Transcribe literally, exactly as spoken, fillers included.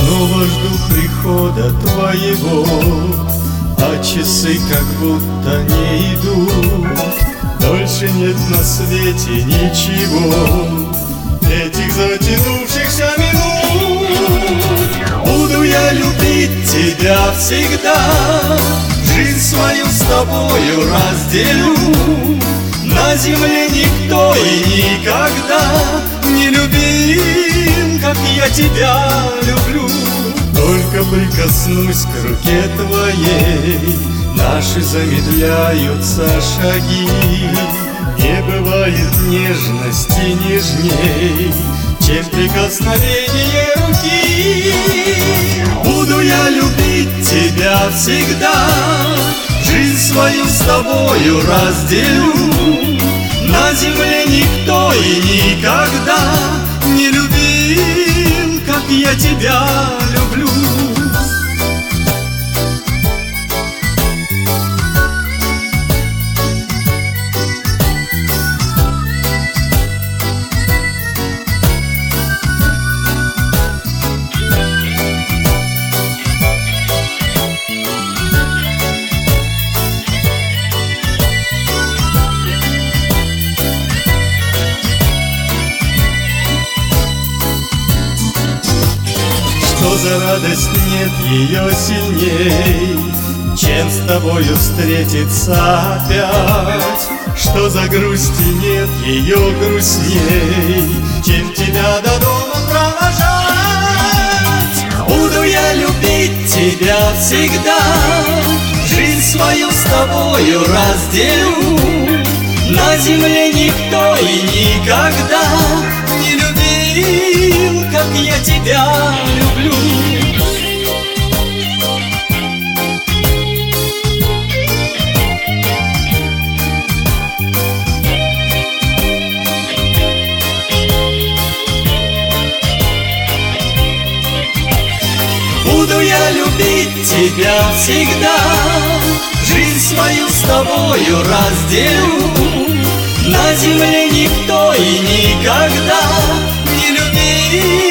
Снова жду прихода твоего, а часы как будто не идут. Дольше нет на свете ничего, этих затянувшихся минут. Буду я любить тебя всегда, жизнь свою с тобою разделю. На земле никто и никогда не любим, как я тебя люблю. Только прикоснусь к руке твоей, наши замедляются шаги. Не бывает нежности нежней, чем прикосновение руки. Буду я любить тебя всегда, жизнь свою с тобою разделю. На земле никто и никогда не любим, как я тебя люблю. Что за радость, нет ее сильней, чем с тобою встретиться опять. Что за грусти, нет ее грустней, чем тебя до дома провожать. Буду я любить тебя всегда, жизнь свою с тобою разделю. На земле никто и никогда не любил, как я тебя люблю. Буду я любить тебя всегда, жизнь свою с тобою разделю. На земле никто и никогда не любил,